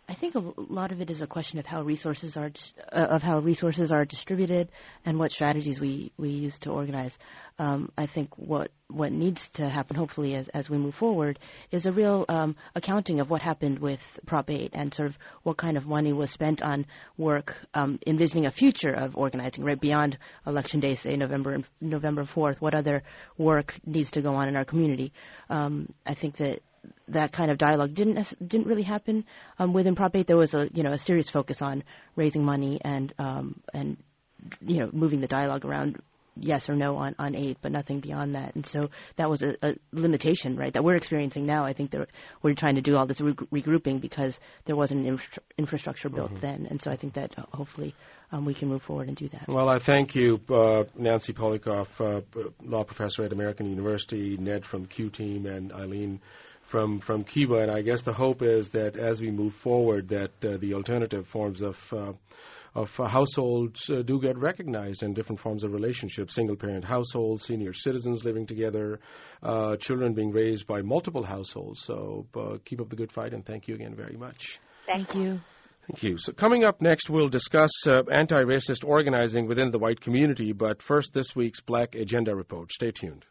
I think a lot of it is a question of how resources are uh, of how resources are distributed and what strategies we, we use to organize. Um, I think what what needs to happen, hopefully, as as we move forward, is a real um, accounting of what happened with Prop eight and sort of what kind of money was spent on work, um, envisioning a future of organizing, right beyond Election Day, say November and November fourth. What other work needs to go on in our community? Um, I think that. That kind of dialogue didn't didn't really happen um, within Prop eight. There was a you know a serious focus on raising money and um, and you know moving the dialogue around yes or no on, on eight, but nothing beyond that. And so that was a, a limitation, right, that we're experiencing now. I think that we're trying to do all this re- regrouping because there wasn't an infra- infrastructure built mm-hmm. then. And so I think that uh, hopefully um, we can move forward and do that. Well, I thank you, uh, Nancy Polikoff, uh, law professor at American University, Ned from Q Team, and Eileen from from Kiva. And I guess the hope is that as we move forward, that uh, the alternative forms of uh, of uh, households uh, do get recognized in different forms of relationships, single-parent households, senior citizens living together, uh, children being raised by multiple households. So uh, keep up the good fight, and thank you again very much. Thank you. Thank you. So coming up next, we'll discuss uh, anti-racist organizing within the white community, but first, this week's Black Agenda Report. Stay tuned.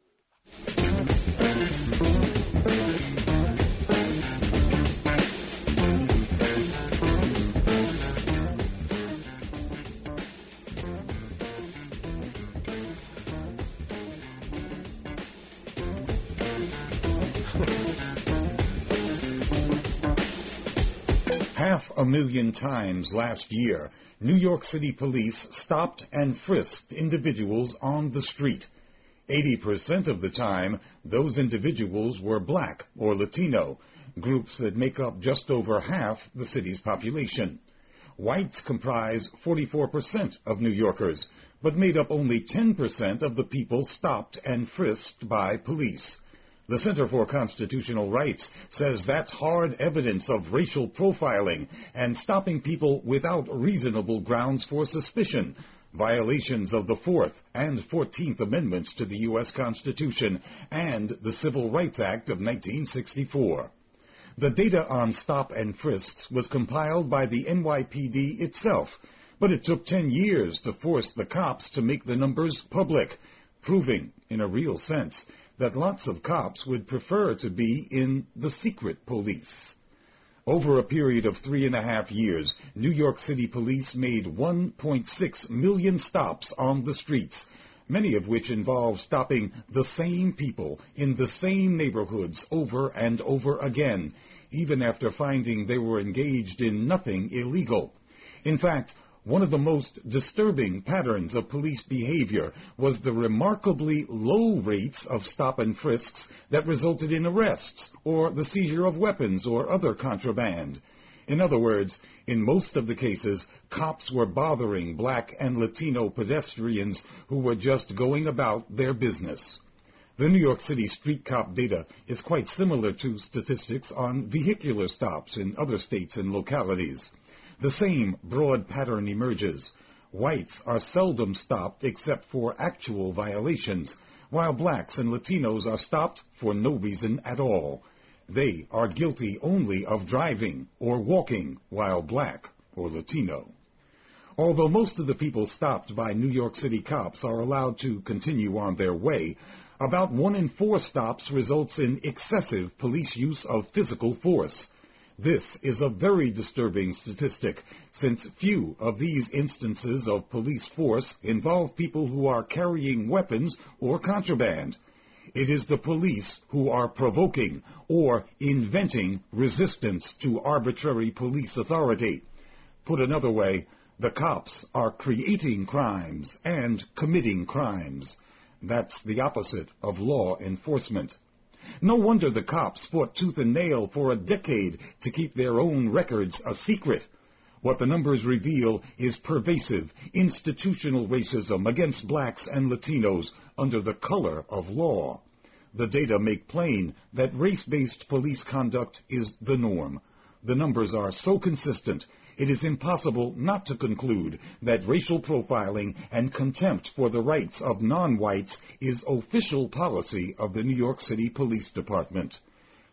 Half a million times last year, New York City police stopped and frisked individuals on the street. eighty percent of the time, those individuals were black or Latino, groups that make up just over half the city's population. Whites comprise forty-four percent of New Yorkers, but made up only ten percent of the people stopped and frisked by police. The Center for Constitutional Rights says that's hard evidence of racial profiling and stopping people without reasonable grounds for suspicion, violations of the Fourth and Fourteenth Amendments to the U S Constitution and the Civil Rights Act of nineteen sixty-four. The data on stop and frisks was compiled by the N Y P D itself, but it took ten years to force the cops to make the numbers public, proving, in a real sense, that lots of cops would prefer to be in the secret police. Over a period of three and a half years, New York City police made one point six million stops on the streets, many of which involve stopping the same people in the same neighborhoods over and over again, even after finding they were engaged in nothing illegal. In fact, one of the most disturbing patterns of police behavior was the remarkably low rates of stop and frisks that resulted in arrests or the seizure of weapons or other contraband. In other words, in most of the cases, cops were bothering black and Latino pedestrians who were just going about their business. The New York City street cop data is quite similar to statistics on vehicular stops in other states and localities. The same broad pattern emerges. Whites are seldom stopped except for actual violations, while blacks and Latinos are stopped for no reason at all. They are guilty only of driving or walking while black or Latino. Although most of the people stopped by New York City cops are allowed to continue on their way, about one in four stops results in excessive police use of physical force. This is a very disturbing statistic, since few of these instances of police force involve people who are carrying weapons or contraband. It is the police who are provoking or inventing resistance to arbitrary police authority. Put another way, the cops are creating crimes and committing crimes. That's the opposite of law enforcement. No wonder the cops fought tooth and nail for a decade to keep their own records a secret. What the numbers reveal is pervasive, institutional racism against blacks and Latinos under the color of law. The data make plain that race-based police conduct is the norm. The numbers are so consistent, it is impossible not to conclude that racial profiling and contempt for the rights of non-whites is official policy of the New York City Police Department.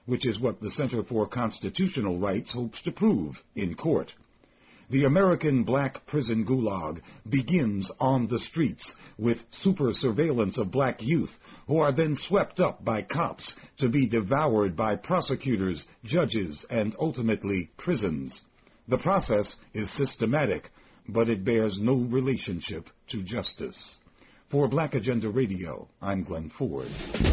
which is what the Center for Constitutional Rights hopes to prove in court. The American black prison gulag begins on the streets with super surveillance of black youth who are then swept up by cops to be devoured by prosecutors, judges, and ultimately prisons. The process is systematic, but it bears no relationship to justice. For Black Agenda Radio, I'm Glenn Ford.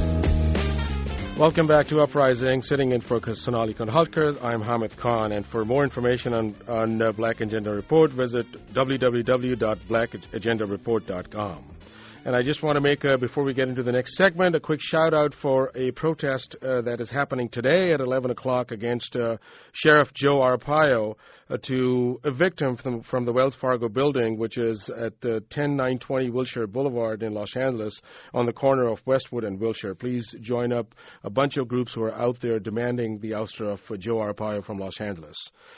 Welcome back to Uprising. Sitting in for Sonali Kandhalkar, I'm Hamid Khan. And for more information on, on uh, Black Agenda Report, visit w w w dot black agenda report dot com. And I just want to make, uh, before we get into the next segment, a quick shout-out for a protest uh, that is happening today at eleven o'clock against uh, Sheriff Joe Arpaio uh, to evict him from, from the Wells Fargo building, which is at uh, ten nine twenty Wilshire Boulevard in Los Angeles on the corner of Westwood and Wilshire. Please join up a bunch of groups who are out there demanding the ouster of uh, Joe Arpaio from Los Angeles.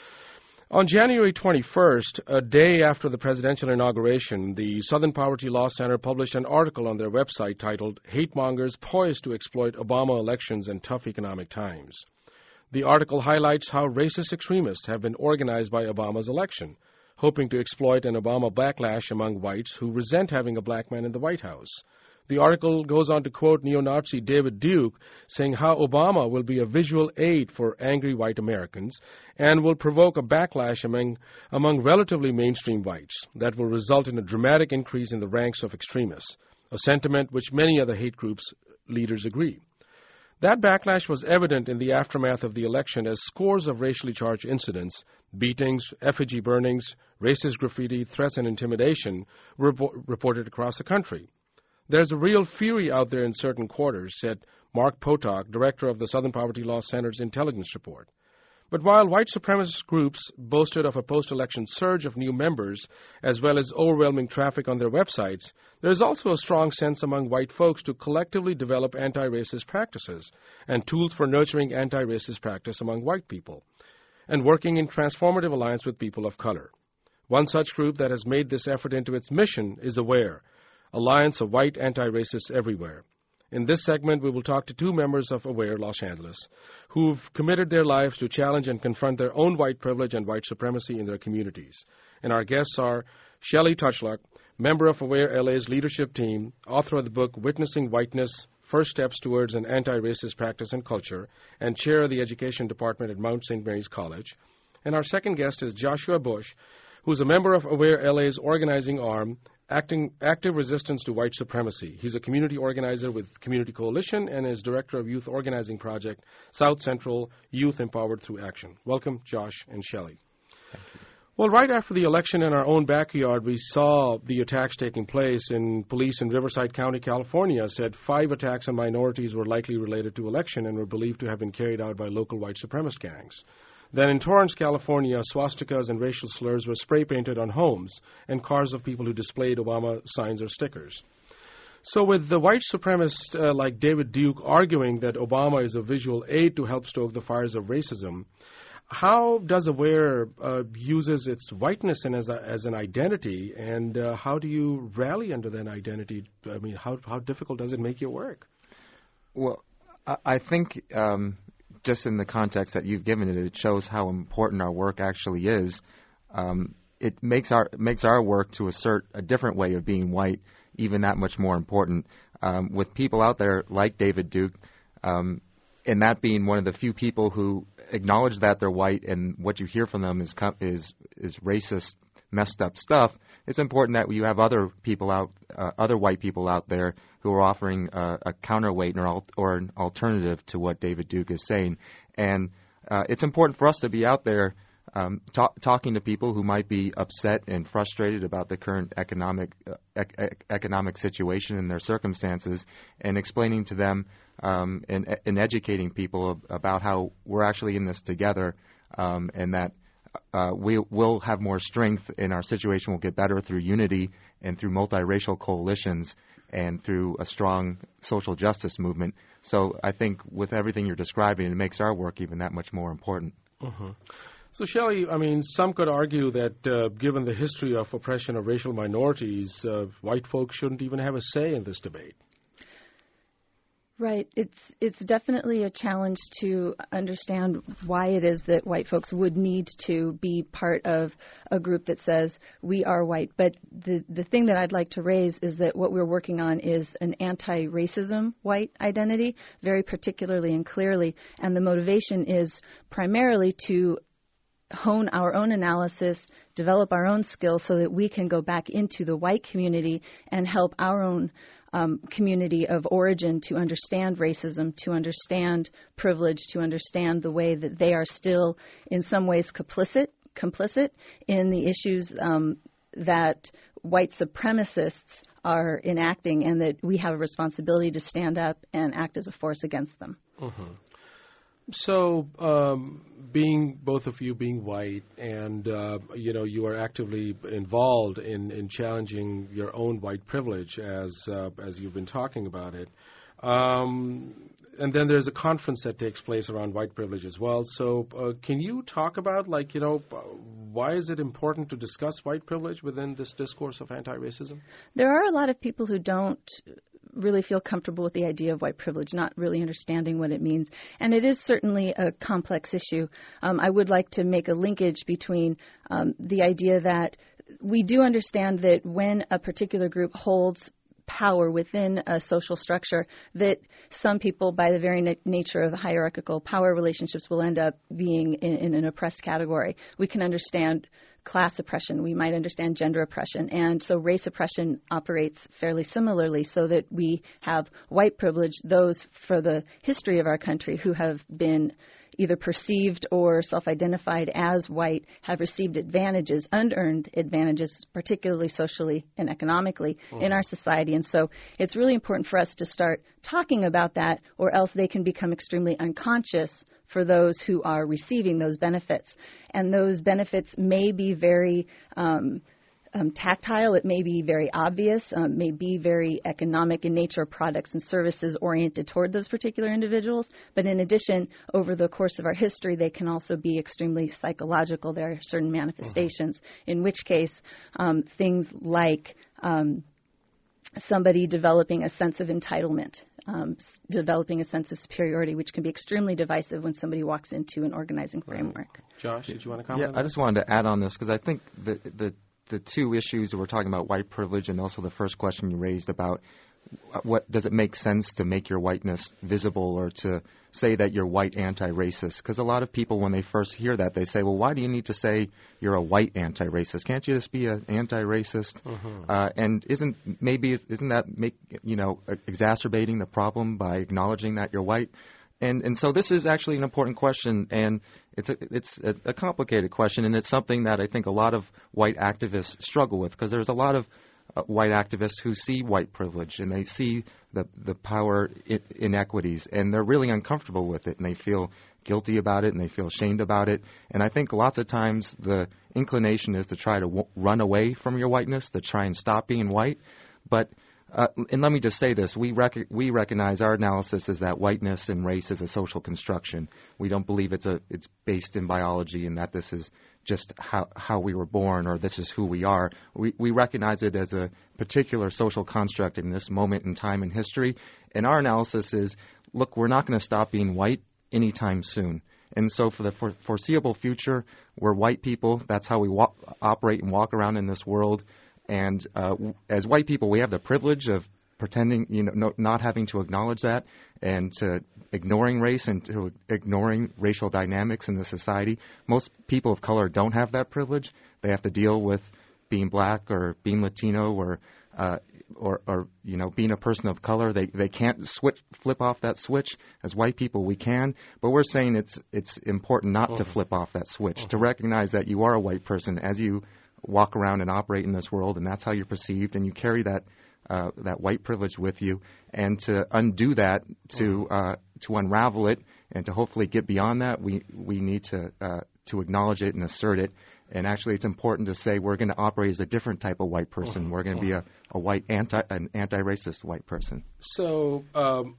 On January twenty-first, a day after the presidential inauguration, the Southern Poverty Law Center published an article on their website titled Hate Mongers Poised to Exploit Obama Elections in Tough Economic Times. The article highlights how racist extremists have been organized by Obama's election, hoping to exploit an Obama backlash among whites who resent having a black man in the White House. The article goes on to quote neo-Nazi David Duke, saying how Obama will be a visual aid for angry white Americans and will provoke a backlash among, among relatively mainstream whites that will result in a dramatic increase in the ranks of extremists, a sentiment which many other hate groups leaders agree. That backlash was evident in the aftermath of the election as scores of racially charged incidents, beatings, effigy burnings, racist graffiti, threats, and intimidation were reported across the country. There's a real fury out there in certain quarters, said Mark Potok, director of the Southern Poverty Law Center's intelligence report. But while white supremacist groups boasted of a post-election surge of new members, as well as overwhelming traffic on their websites, there is also a strong sense among white folks to collectively develop anti-racist practices and tools for nurturing anti-racist practice among white people, and working in transformative alliance with people of color. One such group that has made this effort into its mission is AWARE, Alliance of White Anti-Racists Everywhere. In this segment, we will talk to two members of AWARE Los Angeles who've committed their lives to challenge and confront their own white privilege and white supremacy in their communities. And our guests are Shelley Touchluck, member of AWARE L A's leadership team, author of the book Witnessing Whiteness, First Steps Towards an Anti-Racist Practice and Culture, and chair of the Education Department at Mount Saint Mary's College. And our second guest is Joshua Bush, who's a member of AWARE L A's organizing arm, Acting, Active Resistance to White Supremacy. He's a community organizer with Community Coalition and is director of youth organizing project South Central Youth Empowered Through Action. Welcome, Josh and Shelley. Well, right after the election in our own backyard, we saw the attacks taking place, and police in Riverside County, California, said five attacks on minorities were likely related to election and were believed to have been carried out by local white supremacist gangs. Then in Torrance, California, swastikas and racial slurs were spray-painted on homes and cars of people who displayed Obama signs or stickers. So with the white supremacist uh, like David Duke arguing that Obama is a visual aid to help stoke the fires of racism, how does AWARE uh, uses its whiteness in as, a, as an identity, and uh, how do you rally under that identity? I mean, how, how difficult does it make your work? Well, I, I think... Um just in the context that you've given it, it shows how important our work actually is. Um, it makes our makes our work to assert a different way of being white even that much more important. Um, with people out there like David Duke, um, and that being one of the few people who acknowledge that they're white, and what you hear from them is is is racist, messed up stuff. It's important that you have other people out, uh, other white people out there who are offering uh, a counterweight or, al- or an alternative to what David Duke is saying. And uh, it's important for us to be out there um, ta- talking to people who might be upset and frustrated about the current economic uh, ec- economic situation and their circumstances, and explaining to them um, and, and educating people ab- about how we're actually in this together, um, and that Uh, we will have more strength, and our situation will get better through unity and through multiracial coalitions and through a strong social justice movement. So I think with everything you're describing, it makes our work even that much more important. Uh-huh. So, Shelley, I mean, some could argue that uh, given the history of oppression of racial minorities, uh, white folks shouldn't even have a say in this debate. Right. It's it's definitely a challenge to understand why it is that white folks would need to be part of a group that says we are white. But the, the thing that I'd like to raise is that what we're working on is an anti-racism white identity, very particularly and clearly. And the motivation is primarily to hone our own analysis, develop our own skills so that we can go back into the white community and help our own um, community of origin to understand racism, to understand privilege, to understand the way that they are still in some ways complicit, complicit in the issues um, that white supremacists are enacting, and that we have a responsibility to stand up and act as a force against them. Mm-hmm. So, um, being both of you being white, and uh, you know, you are actively involved in, in challenging your own white privilege, as uh, as you've been talking about it. Um, and then there's a conference that takes place around white privilege as well. So, uh, can you talk about, like, you know, why is it important to discuss white privilege within this discourse of anti-racism? There are a lot of people who don't really feel comfortable with the idea of white privilege, not really understanding what it means. And it is certainly a complex issue. Um, I would like to make a linkage between um, the idea that we do understand that when a particular group holds power within a social structure, that some people, by the very na- nature of the hierarchical power relationships, will end up being in, in an oppressed category. We can understand class oppression. We might understand gender oppression. And so race oppression operates fairly similarly, so that we have white privilege, those for the history of our country who have been either perceived or self-identified as white, have received advantages, unearned advantages, particularly socially and economically mm-hmm. in our society. And so it's really important for us to start talking about that, or else they can become extremely unconscious for those who are receiving those benefits. And those benefits may be very um, um, tactile, it may be very obvious, um, may be very economic in nature, products and services oriented toward those particular individuals. But in addition, over the course of our history, they can also be extremely psychological. There are certain manifestations, mm-hmm. in which case um, things like um, somebody developing a sense of entitlement, Um, developing a sense of superiority, which can be extremely divisive when somebody walks into an organizing framework. Right. Josh, did you want to comment? Yeah, I just wanted to add on this, because I think the, the the two issues that we're talking about, white privilege, and also the first question you raised about what does it make sense to make your whiteness visible, or to say that you're white anti-racist? Because a lot of people, when they first hear that, they say, well, why do you need to say you're a white anti-racist? Can't you just be an anti-racist? Mm-hmm. Uh, and isn't maybe isn't that make you know exacerbating the problem by acknowledging that you're white? And and so this is actually an important question, and it's a, it's a, a complicated question, and it's something that I think a lot of white activists struggle with, because there's a lot of Uh, white activists who see white privilege, and they see the the power I- inequities, and they're really uncomfortable with it, and they feel guilty about it, and they feel ashamed about it. And I think lots of times the inclination is to try to w- run away from your whiteness, to try and stop being white. But uh, and let me just say this: we rec- we recognize, our analysis is that whiteness and race is a social construction. We don't believe it's a it's based in biology, and that this is just how how we were born, or this is who we are. We we recognize it as a particular social construct in this moment in time in history. And our analysis is, look, we're not going to stop being white anytime soon. And so for the for- foreseeable future, we're white people. That's how we walk, operate and walk around in this world. And uh, w- as white people, we have the privilege of pretending, you know, no, not having to acknowledge that, and to ignoring race and to ignoring racial dynamics in the society. Most people of color don't have that privilege. They have to deal with being black or being Latino or, uh, or, or you know, being a person of color. They they can't switch, flip off that switch. As white people, we can, but we're saying it's it's important not uh-huh. to flip off that switch, uh-huh. to recognize that you are a white person as you walk around and operate in this world, and that's how you're perceived, and you carry that Uh, that white privilege with you, and to undo that, to uh, to unravel it, and to hopefully get beyond that, we we need to uh, to acknowledge it and assert it. And actually, it's important to say we're going to operate as a different type of white person. We're going to be a, a white anti an anti-racist white person. So, um,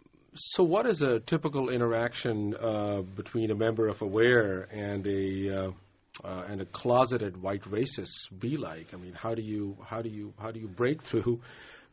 so what is a typical interaction uh, between a member of AWARE and a uh, Uh, and a closeted white racist be like? I mean, how do you how do you how do you break through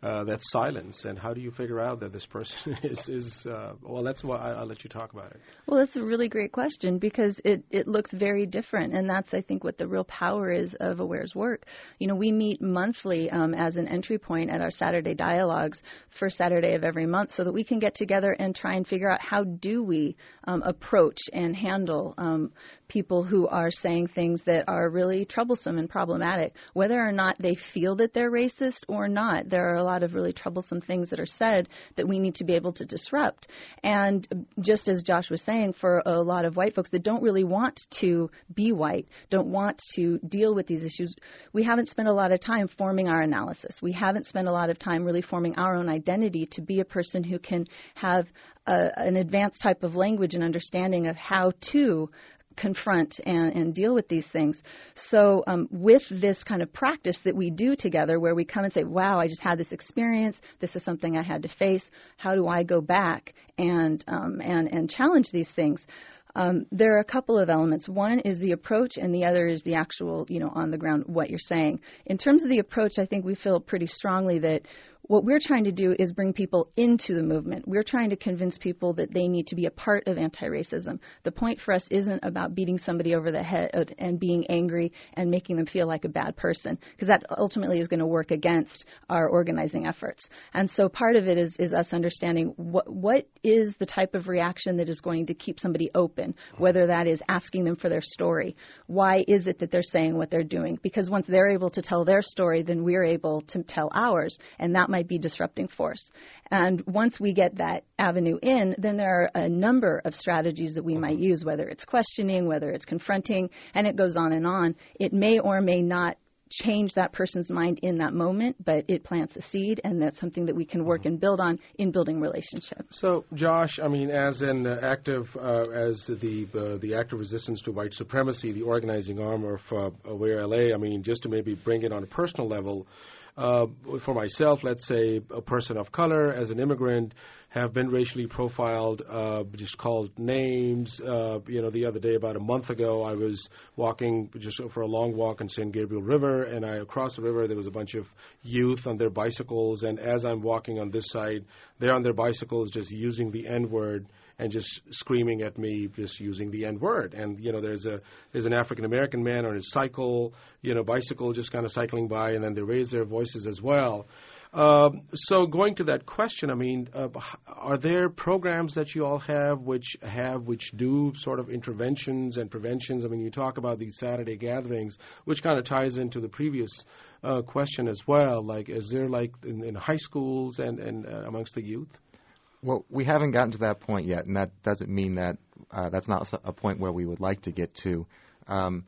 uh, that silence, and how do you figure out that this person is, is uh, well, that's why I'll let you talk about it. Well, that's a really great question because it, it looks very different, and that's, I think, what the real power is of AWARE's work. You know, we meet monthly um, as an entry point at our Saturday dialogues, first Saturday of every month, so that we can get together and try and figure out how do we um, approach and handle um, people who are saying things that are really troublesome and problematic, whether or not they feel that they're racist or not. There are a lot of really troublesome things that are said that we need to be able to disrupt. And just as Josh was saying, for a lot of white folks that don't really want to be white, don't want to deal with these issues, we haven't spent a lot of time forming our analysis. We haven't spent a lot of time really forming our own identity to be a person who can have a, an advanced type of language and understanding of how to confront and, and deal with these things. So um, with this kind of practice that we do together where we come and say, wow, I just had this experience, this is something I had to face, how do I go back and um, and, and challenge these things? Um, there are a couple of elements. One is the approach, and the other is the actual, you know, on the ground, what you're saying. In terms of the approach, I think we feel pretty strongly that what we're trying to do is bring people into the movement. We're trying to convince people that they need to be a part of anti-racism. The point for us isn't about beating somebody over the head and being angry and making them feel like a bad person, because that ultimately is going to work against our organizing efforts. And so part of it is, is us understanding what, what is the type of reaction that is going to keep somebody open, whether that is asking them for their story. Why is it that they're saying what they're doing? Because once they're able to tell their story, then we're able to tell ours, and that might be disrupting force. And once we get that avenue in, then there are a number of strategies that we might use, whether it's questioning, whether it's confronting, and it goes on and on. It may or may not change that person's mind in that moment, but it plants a seed, and that's something that we can work and build on in building relationships. So, Josh, I mean, as an uh, active, uh, as the uh, the active resistance to white supremacy, the organizing arm of uh, AWARE L A, I mean, just to maybe bring it on a personal level, Uh, for myself, let's say a person of color, as an immigrant, have been racially profiled, uh, just called names. Uh, you know, the other day, about a month ago, I was walking just for a long walk on Saint Gabriel River, and I across the river, there was a bunch of youth on their bicycles, and as I'm walking on this side, they're on their bicycles just using the N-word and just screaming at me, just using the N-word. And, you know, there's a there's an African-American man on his cycle, you know, bicycle just kind of cycling by, and then they raise their voices as well. Um, so going to that question, I mean, uh, are there programs that you all have which have, which do sort of interventions and preventions? I mean, you talk about these Saturday gatherings, which kind of ties into the previous uh, question as well. Like, is there like in, in high schools and, and uh, amongst the youth? Well, we haven't gotten to that point yet, and that doesn't mean that uh, that's not a point where we would like to get to. Um,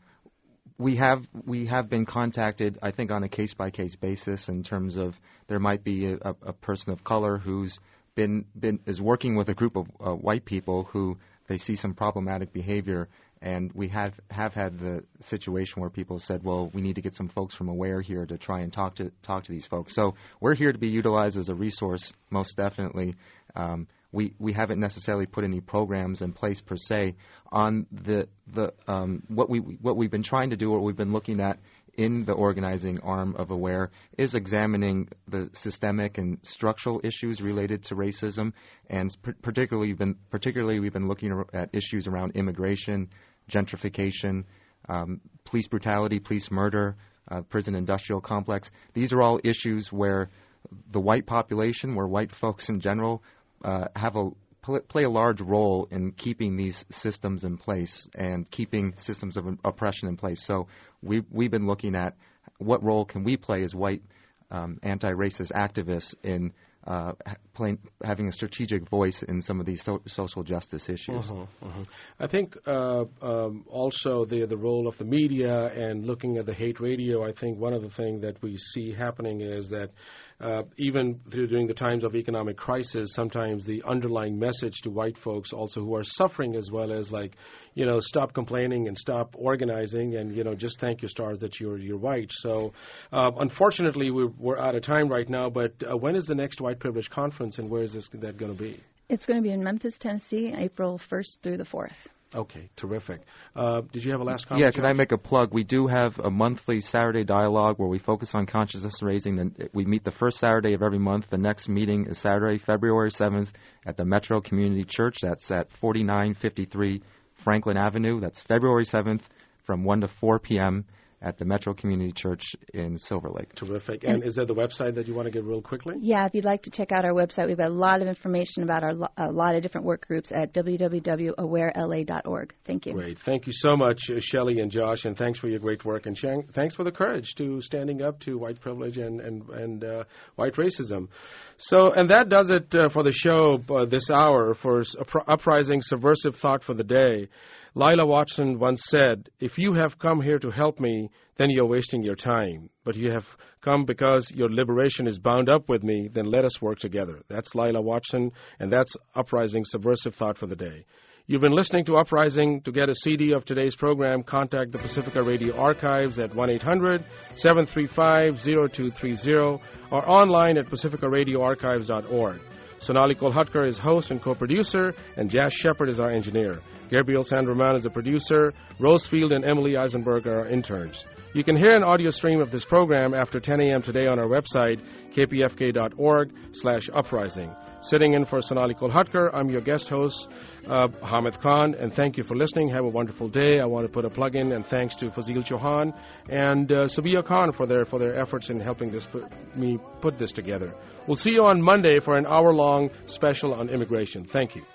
we have we have been contacted, I think, on a case-by-case basis in terms of there might be a, a person of color who's been been is working with a group of uh, white people who they see some problematic behavior, and we have have had the situation where people said, well, we need to get some folks from AWARE here to try and talk to talk to these folks. So we're here to be utilized as a resource, most definitely. Um, we we haven't necessarily put any programs in place per se. On the the um, what we what we've been trying to do, what we've been looking at in the organizing arm of AWARE, is examining the systemic and structural issues related to racism, and particularly we've been particularly we've been looking at issues around immigration, gentrification, um, police brutality, police murder, uh, prison industrial complex. These are all issues where the white population, where white folks in general, uh, have a play a large role in keeping these systems in place and keeping systems of oppression in place. So we've, we've been looking at what role can we play as white um, anti-racist activists in uh, playing, having a strategic voice in some of these so, social justice issues. Uh-huh, uh-huh. I think uh, um, also the the role of the media and looking at the hate radio, I think one of the things that we see happening is that uh, even through during the times of economic crisis, sometimes the underlying message to white folks also who are suffering as well as like, you know, stop complaining and stop organizing and, you know, just thank your stars that you're you're white. So uh, unfortunately, we're, we're out of time right now, but uh, when is the next White Privilege Conference and where is this, that going to be? It's going to be in Memphis, Tennessee, April first through the fourth. Okay, terrific. Uh, did you have a last comment? Yeah, can I make a plug? We do have a monthly Saturday dialogue where we focus on consciousness raising. And we meet the first Saturday of every month. The next meeting is Saturday, February seventh at the Metro Community Church. That's at forty-nine fifty-three Franklin Avenue. That's February seventh from one to four p.m. at the Metro Community Church in Silver Lake. Terrific. And, and is there the website that you want to give real quickly? Yeah, if you'd like to check out our website, we've got a lot of information about our lo- a lot of different work groups at w w w dot aware l a dot org. Thank you. Great. Thank you so much, uh, Shelley and Josh, and thanks for your great work. And Shang, thanks for the courage to standing up to white privilege and, and, and uh, white racism. So, and that does it uh, for the show uh, this hour for Up- Uprising Subversive Thought for the Day. Lila Watson once said, if you have come here to help me, then you're wasting your time. But you have come because your liberation is bound up with me, then let us work together. That's Lila Watson, and that's Uprising Subversive Thought for the Day. You've been listening to Uprising. To get a C D of today's program, contact the Pacifica Radio Archives at one eight hundred seven three five zero two three zero or online at pacifica radio archives dot org. Sonali Kolhatkar is host and co-producer, and Jazz Shepard is our engineer. Gabriel Sandraman is the producer. Rosefield and Emily Eisenberg are our interns. You can hear an audio stream of this program after ten a.m. today on our website, k p f k dot org slash uprising. Sitting in for Sonali Kolhatkar, I'm your guest host, uh, Hamid Khan, and thank you for listening. Have a wonderful day. I want to put a plug in, and thanks to Fazil Chauhan and uh, Subia Khan for their for their efforts in helping this put, me put this together. We'll see you on Monday for an hour-long special on immigration. Thank you.